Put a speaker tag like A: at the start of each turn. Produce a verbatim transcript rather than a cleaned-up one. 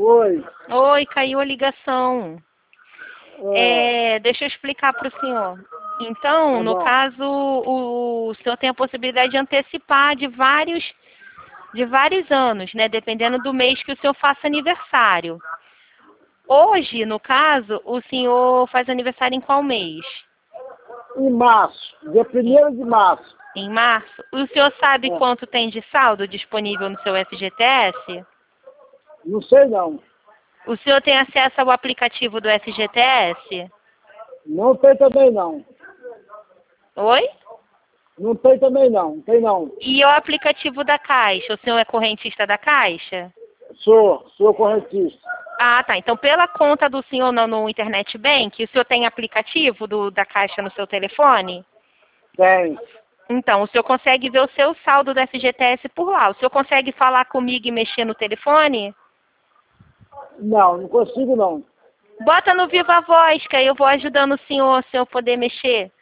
A: Oi.
B: Oi, caiu a ligação.
A: É,
B: É, deixa eu explicar para o senhor. Então,
A: tá
B: no
A: bom.
B: caso, o, o senhor tem a possibilidade de antecipar de vários, de vários anos, né? Dependendo do mês que o senhor faça aniversário. Hoje, no caso, o senhor faz aniversário em qual mês?
A: Em março, dia primeiro de março.
B: Em março? O senhor sabe
A: É,
B: quanto tem de saldo disponível no seu F G T S?
A: não sei não.
B: O senhor tem acesso ao aplicativo do F G T S?
A: Não tem também não.
B: Oi?
A: Não tem também não. Não tem não.
B: E o aplicativo da Caixa? O senhor é correntista da Caixa?
A: Sou, sou correntista.
B: Ah, tá. Então, pela conta do senhor no, no Internet Bank, o senhor tem aplicativo do, da Caixa no seu telefone?
A: Tem.
B: Então, o senhor consegue ver o seu saldo do F G T S por lá. O senhor consegue falar comigo e mexer no telefone?
A: Não, não consigo não.
B: Bota no Viva Voz, que aí eu vou ajudando o senhor, se eu poder mexer.